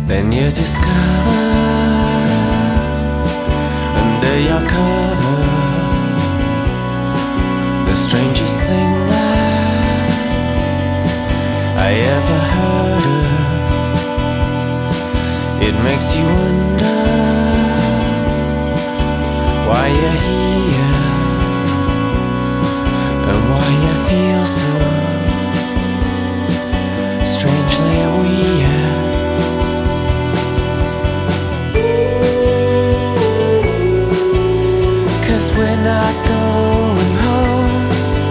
Then you discover under your cover the strangest thing that I ever heard of. It makes you wonder why you're here and why you feel so strangely weird. 'Cause we're not going home,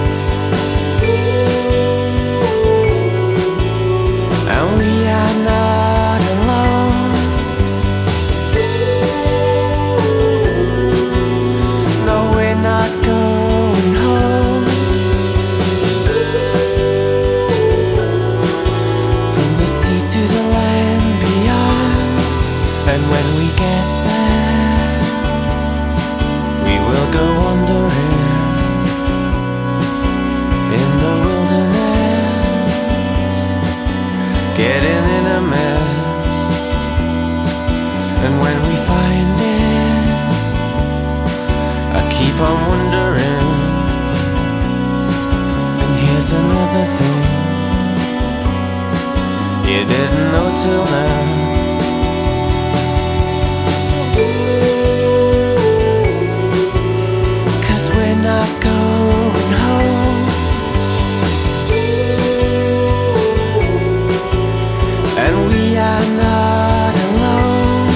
and we are not alone. No, we're not going home. From the sea to the land beyond, and when we get there, we will go wandering in the wilderness, getting in a mess. And when we find it, I keep on wondering. And here's another thing you didn't know till now. Not going home, and we are not alone.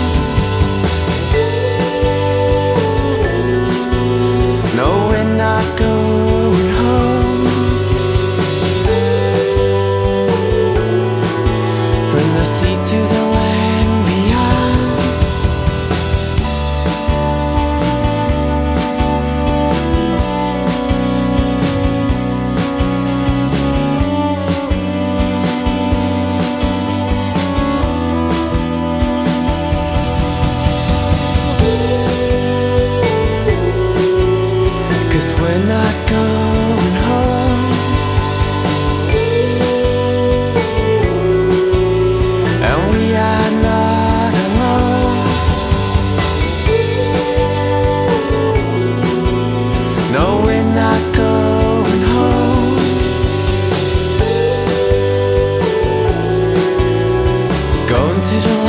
No, we're not going home. From the sea to the land beyond. We're not going home, and we are not alone. No, we're not going home. Going to the